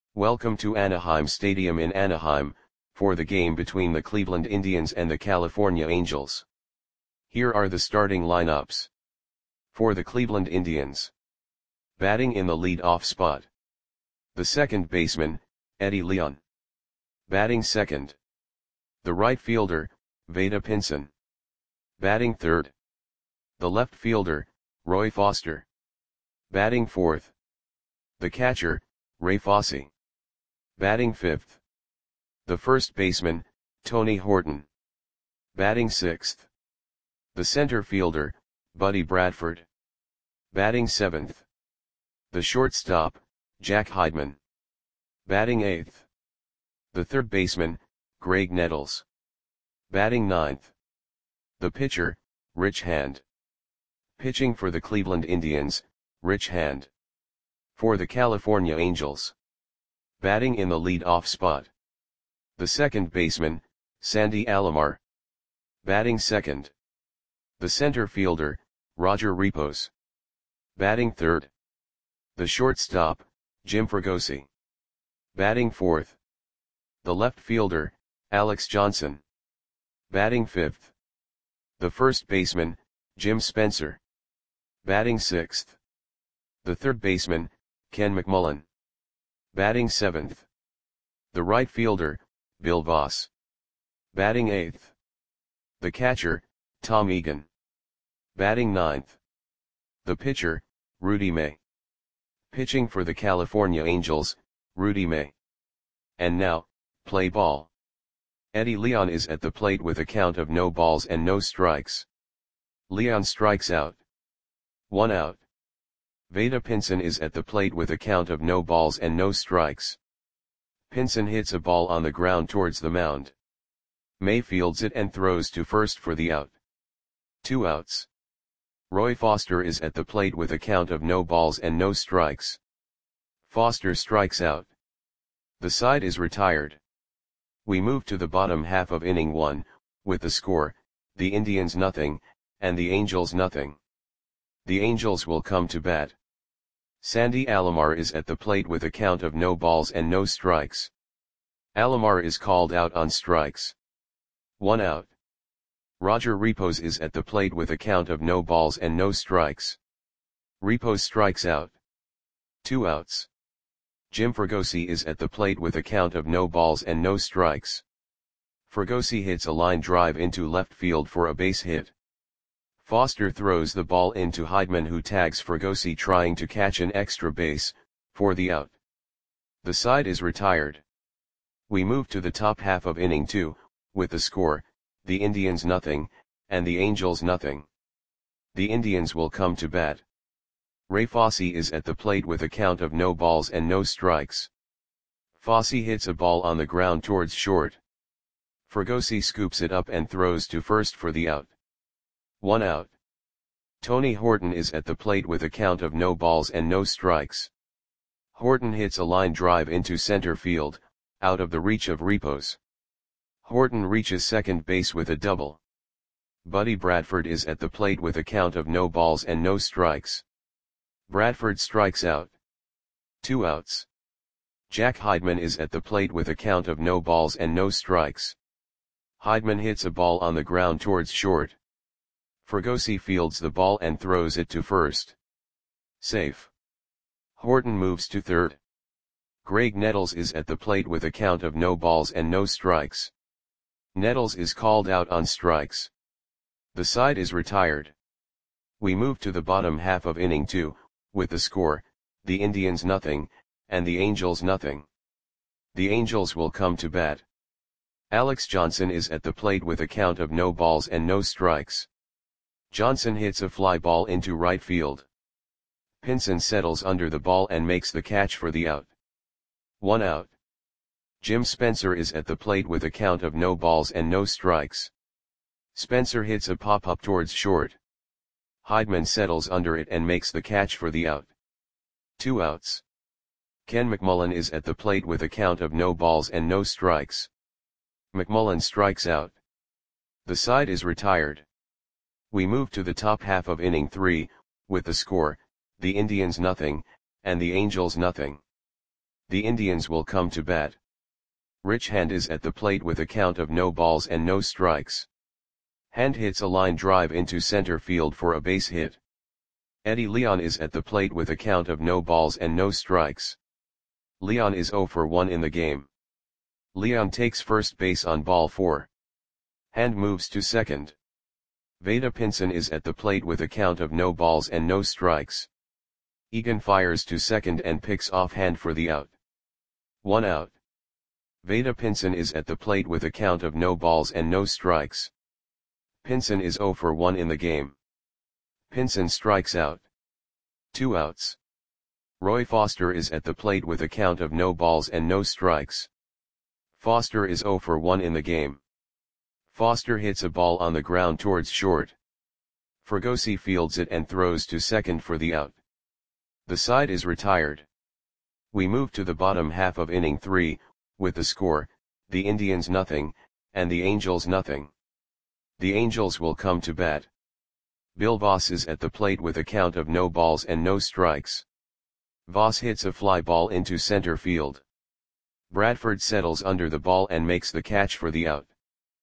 Welcome to Anaheim Stadium in Anaheim, for the game between the Cleveland Indians and the California Angels. Here are the starting lineups. For the Cleveland Indians. Batting in the lead-off spot. The second baseman, Eddie Leon. Batting second. The right fielder, Vada Pinson. Batting third. The left fielder, Roy Foster. Batting fourth. The catcher, Ray Fosse. Batting fifth. The first baseman, Tony Horton. Batting sixth. The center fielder, Buddy Bradford. Batting seventh. The shortstop, Jack Heidman. Batting eighth. The third baseman, Greg Nettles. Batting ninth. The pitcher, Rich Hand. Pitching for the Cleveland Indians, Rich Hand. For the California Angels. Batting in the lead-off spot. The second baseman, Sandy Alomar. Batting second. The center fielder, Roger Repos. Batting third. The shortstop, Jim Fregosi. Batting fourth. The left fielder, Alex Johnson. Batting fifth. The first baseman, Jim Spencer. Batting sixth. The third baseman, Ken McMullen. Batting seventh. The right fielder, Bill Voss. Batting eighth. The catcher, Tom Egan. Batting ninth. The pitcher, Rudy May. Pitching for the California Angels, Rudy May. And now, play ball. Eddie Leon is at the plate with a count of no balls and no strikes. Leon strikes out. 1 out. Vada Pinson is at the plate with a count of no balls and no strikes. Pinson hits a ball on the ground towards the mound. May fields it and throws to first for the out. 2 outs. Roy Foster is at the plate with a count of no balls and no strikes. Foster strikes out. The side is retired. We move to the bottom half of inning 1, with the score, the Indians nothing, and the Angels nothing. The Angels will come to bat. Sandy Alomar is at the plate with a count of no balls and no strikes. Alomar is called out on strikes. 1 out. Roger Repos is at the plate with a count of no balls and no strikes. Repos strikes out. 2 outs. Jim Fregosi is at the plate with a count of no balls and no strikes. Fregosi hits a line drive into left field for a base hit. Foster throws the ball into Heidman, who tags Fregosi trying to catch an extra base, for the out. The side is retired. We move to the top half of inning 2, with the score, the Indians nothing, and the Angels nothing. The Indians will come to bat. Ray Fosse is at the plate with a count of no balls and no strikes. Fosse hits a ball on the ground towards short. Fregosi scoops it up and throws to first for the out. 1 out. Tony Horton is at the plate with a count of no balls and no strikes. Horton hits a line drive into center field, out of the reach of Repos. Horton reaches second base with a double. Buddy Bradford is at the plate with a count of no balls and no strikes. Bradford strikes out. 2 outs. Jack Heidman is at the plate with a count of no balls and no strikes. Heidman hits a ball on the ground towards short. Fregosi fields the ball and throws it to first. Safe. Horton moves to third. Greg Nettles is at the plate with a count of no balls and no strikes. Nettles is called out on strikes. The side is retired. We move to the bottom half of inning 2, with the score, the Indians nothing, and the Angels nothing. The Angels will come to bat. Alex Johnson is at the plate with a count of no balls and no strikes. Johnson hits a fly ball into right field. Pinson settles under the ball and makes the catch for the out. 1 out. Jim Spencer is at the plate with a count of no balls and no strikes. Spencer hits a pop-up towards short. Heidman settles under it and makes the catch for the out. 2 outs. Ken McMullen is at the plate with a count of no balls and no strikes. McMullen strikes out. The side is retired. We move to the top half of inning 3, with the score, the Indians nothing, and the Angels nothing. The Indians will come to bat. Rich Hand is at the plate with a count of no balls and no strikes. Hand hits a line drive into center field for a base hit. Eddie Leon is at the plate with a count of no balls and no strikes. Leon is 0 for 1 in the game. Leon takes first base on ball 4. Hand moves to second. Veda Pinson is at the plate with a count of no balls and no strikes. Egan fires to second and picks off Hand for the out. 1 out. Veda Pinson is at the plate with a count of no balls and no strikes. Pinson is 0 for 1 in the game. Pinson strikes out. 2 outs. Roy Foster is at the plate with a count of no balls and no strikes. Foster is 0 for 1 in the game. Foster hits a ball on the ground towards short. Fregosi fields it and throws to second for the out. The side is retired. We move to the bottom half of inning 3, with the score, the Indians nothing, and the Angels nothing. The Angels will come to bat. Bill Voss is at the plate with a count of no balls and no strikes. Voss hits a fly ball into center field. Bradford settles under the ball and makes the catch for the out.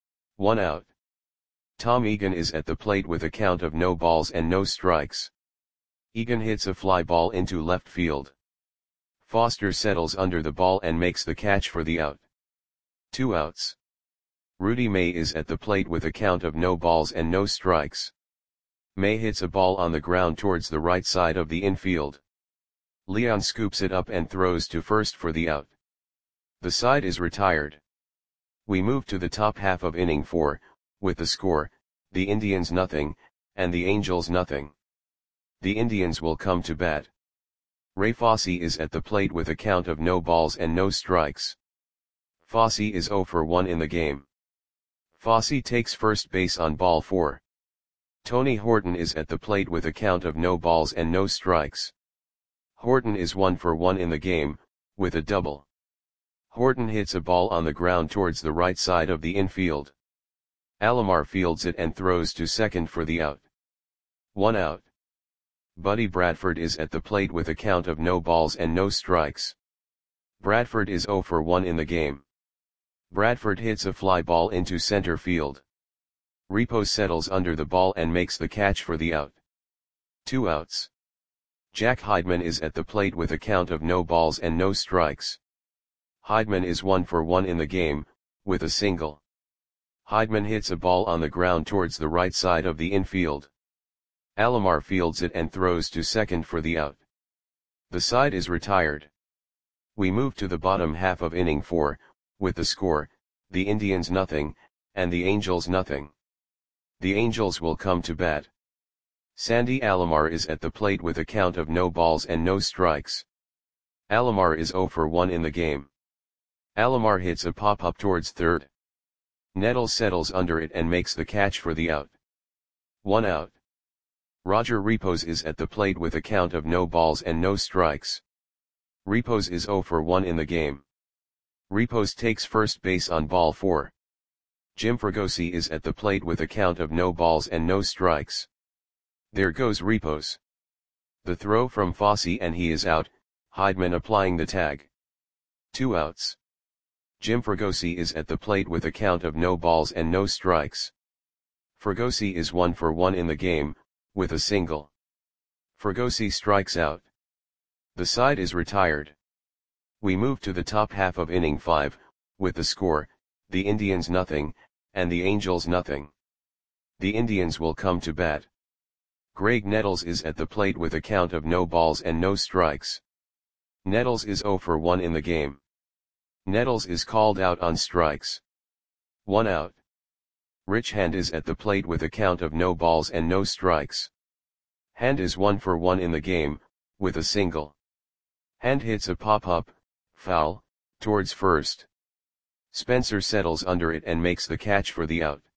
1 out. Tom Egan is at the plate with a count of no balls and no strikes. Egan hits a fly ball into left field. Foster settles under the ball and makes the catch for the out. 2 outs. Rudy May is at the plate with a count of no balls and no strikes. May hits a ball on the ground towards the right side of the infield. Leon scoops it up and throws to first for the out. The side is retired. We move to the top half of inning 4, with the score, the Indians nothing, and the Angels nothing. The Indians will come to bat. Ray Fosse is at the plate with a count of no balls and no strikes. Fosse is 0 for 1 in the game. Fosse takes first base on ball 4. Tony Horton is at the plate with a count of no balls and no strikes. Horton is 1 for 1 in the game, with a double. Horton hits a ball on the ground towards the right side of the infield. Alomar fields it and throws to second for the out. 1 out. Buddy Bradford is at the plate with a count of no balls and no strikes. Bradford is 0 for 1 in the game. Bradford hits a fly ball into center field. Repo settles under the ball and makes the catch for the out. 2 outs. Jack Heidman is at the plate with a count of no balls and no strikes. Heidman is 1 for 1 in the game, with a single. Heidman hits a ball on the ground towards the right side of the infield. Alomar fields it and throws to second for the out. The side is retired. We move to the bottom half of inning 4, with the score, the Indians nothing, and the Angels nothing. The Angels will come to bat. Sandy Alomar is at the plate with a count of no balls and no strikes. Alomar is 0 for 1 in the game. Alomar hits a pop-up towards third. Nettles settles under it and makes the catch for the out. 1 out. Roger Repos is at the plate with a count of no balls and no strikes. Repos is 0 for 1 in the game. Repos takes first base on ball 4. Jim Fregosi is at the plate with a count of no balls and no strikes. There goes Repos. The throw from Fosse and he is out, Heidman applying the tag. 2 outs. Jim Fregosi is at the plate with a count of no balls and no strikes. Fregosi is 1 for 1 in the game, with a single. Fregosi strikes out. The side is retired. We move to the top half of inning 5, with the score, the Indians nothing, and the Angels nothing. The Indians will come to bat. Greg Nettles is at the plate with a count of no balls and no strikes. Nettles is 0 for 1 in the game. Nettles is called out on strikes. 1 out. Rich Hand is at the plate with a count of no balls and no strikes. Hand is 1 for 1 in the game, with a single. Hand hits a pop-up, foul, towards first. Spencer settles under it and makes the catch for the out.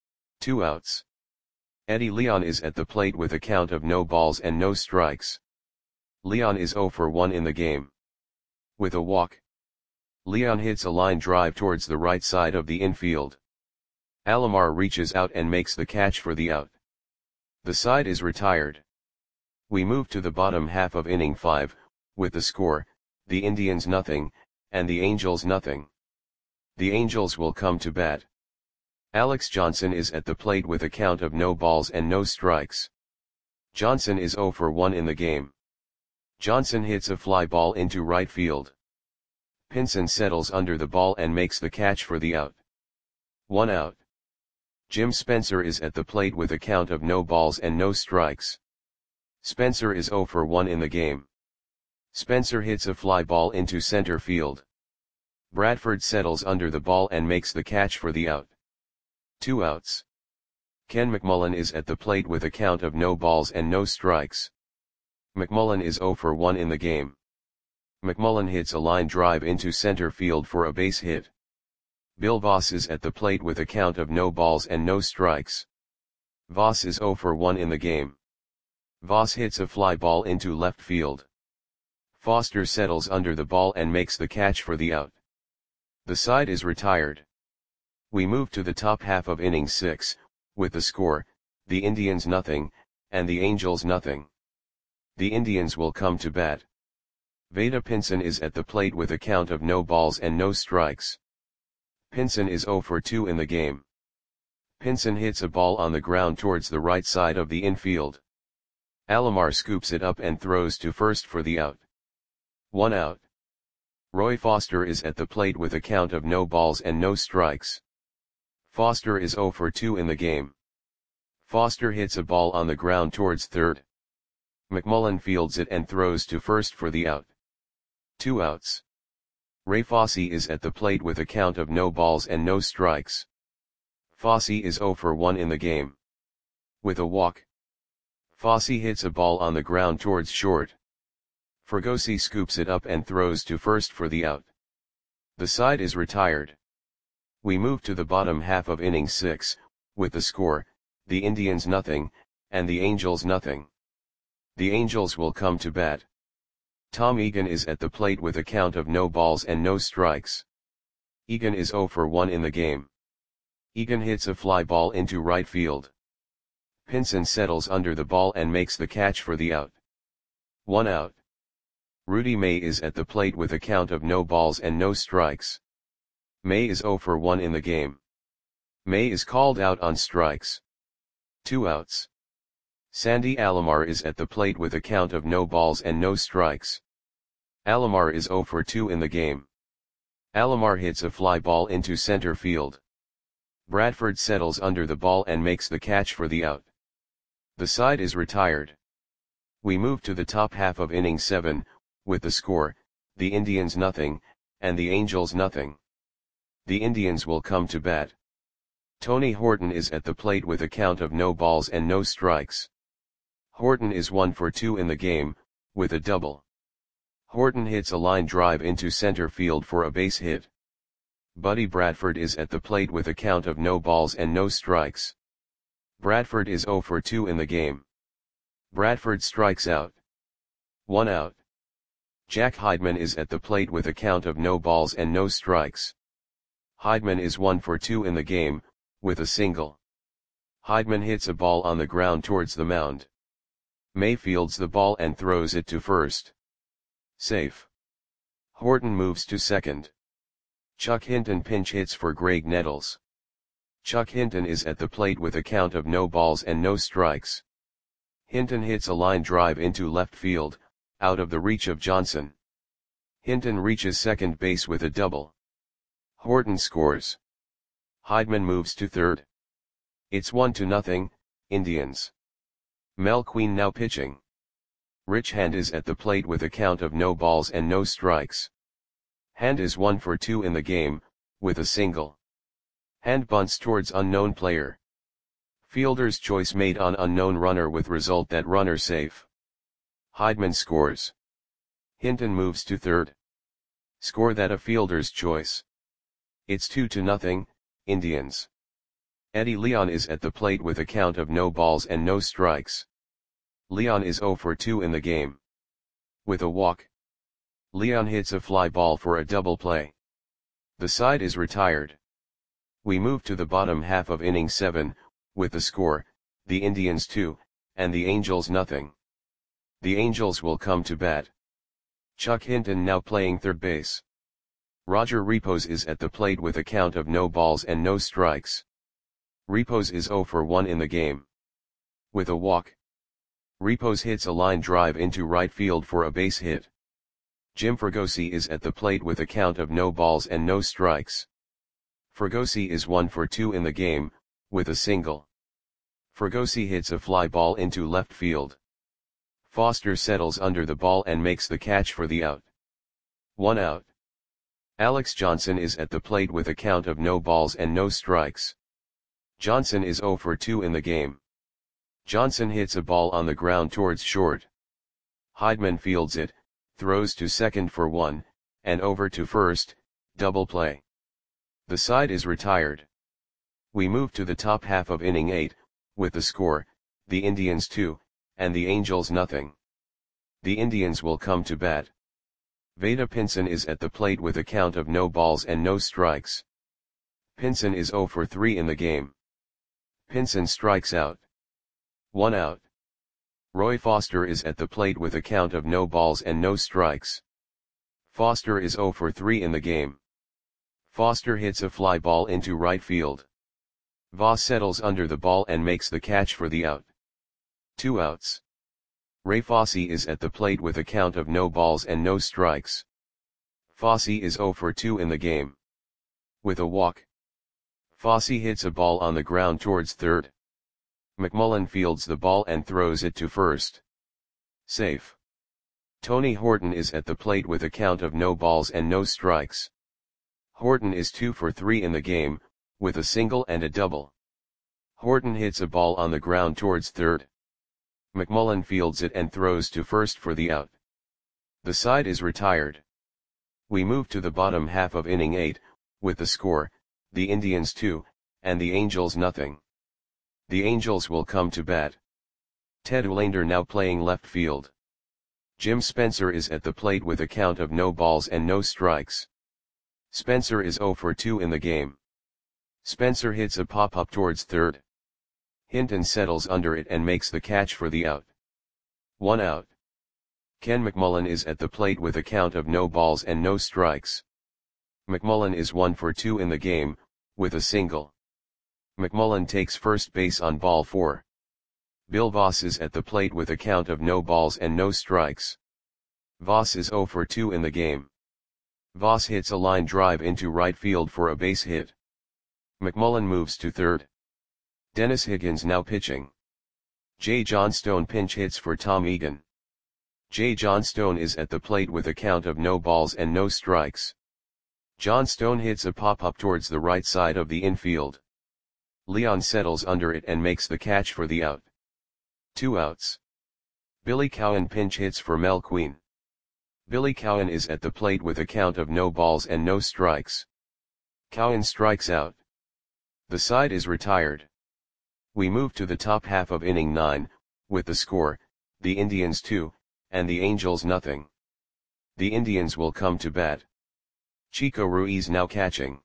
2 outs. Eddie Leon is at the plate with a count of no balls and no strikes. Leon is 0 for 1 in the game. With a walk. Leon hits a line drive towards the right side of the infield. Alomar reaches out and makes the catch for the out. The side is retired. We move to the bottom half of inning 5, with the score, the Indians nothing, and the Angels nothing. The Angels will come to bat. Alex Johnson is at the plate with a count of no balls and no strikes. Johnson is 0 for 1 in the game. Johnson hits a fly ball into right field. Pinson settles under the ball and makes the catch for the out. 1 out. Jim Spencer is at the plate with a count of no balls and no strikes. Spencer is 0 for 1 in the game. Spencer hits a fly ball into center field. Bradford settles under the ball and makes the catch for the out. 2 outs. Ken McMullen is at the plate with a count of no balls and no strikes. McMullen is 0 for 1 in the game. McMullen hits a line drive into center field for a base hit. Bill Voss is at the plate with a count of no balls and no strikes. Voss is 0 for 1 in the game. Voss hits a fly ball into left field. Foster settles under the ball and makes the catch for the out. The side is retired. We move to the top half of inning 6, with the score, the Indians nothing, and the Angels nothing. The Indians will come to bat. Vada Pinson is at the plate with a count of no balls and no strikes. Pinson is 0 for 2 in the game. Pinson hits a ball on the ground towards the right side of the infield. Alomar scoops it up and throws to first for the out. 1 out. Roy Foster is at the plate with a count of no balls and no strikes. Foster is 0 for 2 in the game. Foster hits a ball on the ground towards third. McMullen fields it and throws to first for the out. 2 outs. Ray Fosse is at the plate with a count of no balls and no strikes. Fosse is 0 for 1 in the game. With a walk, Fosse hits a ball on the ground towards short. Fregosi scoops it up and throws to first for the out. The side is retired. We move to the bottom half of inning 6, with the score, the Indians nothing, and the Angels nothing. The Angels will come to bat. Tom Egan is at the plate with a count of no balls and no strikes. Egan is 0 for 1 in the game. Egan hits a fly ball into right field. Pinson settles under the ball and makes the catch for the out. 1 out. Rudy May is at the plate with a count of no balls and no strikes. May is 0 for 1 in the game. May is called out on strikes. 2 outs. Sandy Alomar is at the plate with a count of no balls and no strikes. Alomar is 0 for 2 in the game. Alomar hits a fly ball into center field. Bradford settles under the ball and makes the catch for the out. The side is retired. We move to the top half of inning 7, with the score, the Indians nothing, and the Angels nothing. The Indians will come to bat. Tony Horton is at the plate with a count of no balls and no strikes. Horton is 1 for 2 in the game, with a double. Horton hits a line drive into center field for a base hit. Buddy Bradford is at the plate with a count of no balls and no strikes. Bradford is 0 for 2 in the game. Bradford strikes out. 1 out. Jack Heidman is at the plate with a count of no balls and no strikes. Heidman is 1 for 2 in the game, with a single. Heidman hits a ball on the ground towards the mound. May fields the ball and throws it to first. Safe. Horton moves to second. Chuck Hinton pinch hits for Greg Nettles. Chuck Hinton is at the plate with a count of no balls and no strikes. Hinton hits a line drive into left field, out of the reach of Johnson. Hinton reaches second base with a double. Horton scores. Heidman moves to third. It's 1-0, Indians. Mel Queen now pitching. Rich Hand is at the plate with a count of no balls and no strikes. Hand is 1 for 2 in the game, with a single. Hand bunts towards unknown player. Fielder's choice made on unknown runner with result that runner safe. Heidman scores. Hinton moves to third. Score that a fielder's choice. It's 2-0, Indians. Eddie Leon is at the plate with a count of no balls and no strikes. Leon is 0 for 2 in the game. With a walk, Leon hits a fly ball for a double play. The side is retired. We move to the bottom half of inning 7, with the score, the Indians 2, and the Angels nothing. The Angels will come to bat. Chuck Hinton now playing third base. Roger Repos is at the plate with a count of no balls and no strikes. Repos is 0 for 1 in the game. With a walk, Repos hits a line drive into right field for a base hit. Jim Fregosi is at the plate with a count of no balls and no strikes. Fregosi is 1 for 2 in the game, with a single. Fregosi hits a fly ball into left field. Foster settles under the ball and makes the catch for the out. 1 out. Alex Johnson is at the plate with a count of no balls and no strikes. Johnson is 0 for 2 in the game. Johnson hits a ball on the ground towards short. Heidman fields it, throws to second for 1, and over to first, double play. The side is retired. We move to the top half of inning 8, with the score, the Indians 2, and the Angels nothing. The Indians will come to bat. Vada Pinson is at the plate with a count of no balls and no strikes. Pinson is 0 for 3 in the game. Pinson strikes out. 1 out. Roy Foster is at the plate with a count of no balls and no strikes. Foster is 0 for 3 in the game. Foster hits a fly ball into right field. Voss settles under the ball and makes the catch for the out. 2 outs. Ray Fosse is at the plate with a count of no balls and no strikes. Fosse is 0 for 2 in the game. With a walk, Fosse hits a ball on the ground towards third. McMullen fields the ball and throws it to first. Safe. Tony Horton is at the plate with a count of no balls and no strikes. Horton is 2 for 3 in the game, with a single and a double. Horton hits a ball on the ground towards third. McMullen fields it and throws to first for the out. The side is retired. We move to the bottom half of inning 8, with the score, the Indians 2, and the Angels nothing. The Angels will come to bat. Ted Olander now playing left field. Jim Spencer is at the plate with a count of no balls and no strikes. Spencer is 0 for 2 in the game. Spencer hits a pop-up towards third. Hinton settles under it and makes the catch for the out. 1 out. Ken McMullen is at the plate with a count of no balls and no strikes. McMullen is 1 for 2 in the game, with a single. McMullen takes first base on ball 4. Bill Voss is at the plate with a count of no balls and no strikes. Voss is 0 for 2 in the game. Voss hits a line drive into right field for a base hit. McMullen moves to third. Dennis Higgins now pitching. Jay Johnstone pinch hits for Tom Egan. Jay Johnstone is at the plate with a count of no balls and no strikes. Johnstone hits a pop-up towards the right side of the infield. Leon settles under it and makes the catch for the out. 2 outs. Billy Cowan pinch hits for Mel Queen. Billy Cowan is at the plate with a count of no balls and no strikes. Cowan strikes out. The side is retired. We move to the top half of inning 9, with the score, the Indians 2, and the Angels nothing. The Indians will come to bat. Chico Ruiz now catching.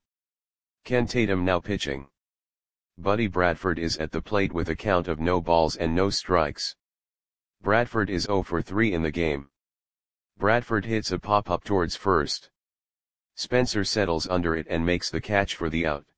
Ken Tatum now pitching. Buddy Bradford is at the plate with a count of no balls and no strikes. Bradford is 0 for 3 in the game. Bradford hits a pop-up towards first. Spencer settles under it and makes the catch for the out.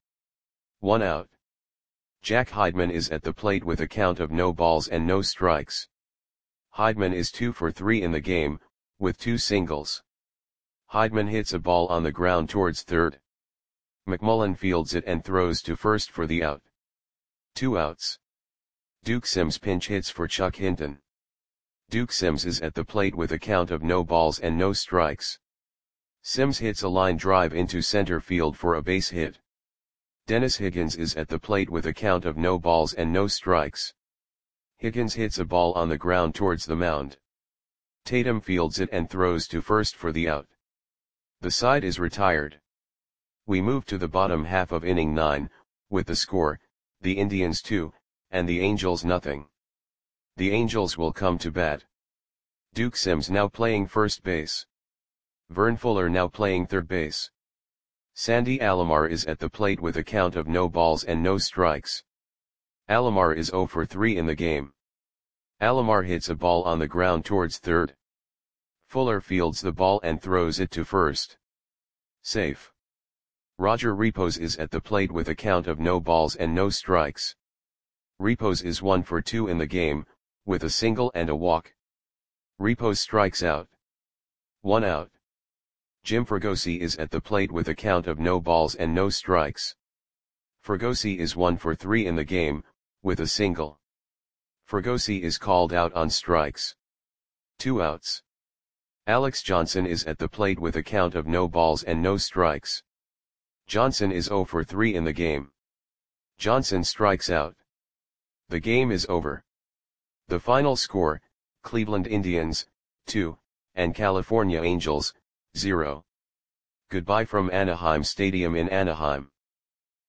1 out. Jack Heidman is at the plate with a count of no balls and no strikes. Heidman is 2 for 3 in the game, with 2 singles. Heidman hits a ball on the ground towards third. McMullen fields it and throws to first for the out. 2 outs. Duke Sims pinch hits for Chuck Hinton. Duke Sims is at the plate with a count of no balls and no strikes. Sims hits a line drive into center field for a base hit. Dennis Higgins is at the plate with a count of no balls and no strikes. Higgins hits a ball on the ground towards the mound. Tatum fields it and throws to first for the out. The side is retired. We move to the bottom half of inning 9, with the score, the Indians 2, and the Angels nothing. The Angels will come to bat. Duke Sims now playing first base. Vern Fuller now playing third base. Sandy Alomar is at the plate with a count of no balls and no strikes. Alomar is 0 for 3 in the game. Alomar hits a ball on the ground towards third. Fuller fields the ball and throws it to first. Safe. Roger Repos is at the plate with a count of no balls and no strikes. Repos is 1 for 2 in the game, with a single and a walk. Repos strikes out. 1 out. Jim Fregosi is at the plate with a count of no balls and no strikes. Fregosi is 1 for 3 in the game, with a single. Fregosi is called out on strikes. 2 outs. Alex Johnson is at the plate with a count of no balls and no strikes. Johnson is 0 for 3 in the game. Johnson strikes out. The game is over. The final score, Cleveland Indians, 2, and California Angels, 0. Goodbye from Anaheim Stadium in Anaheim.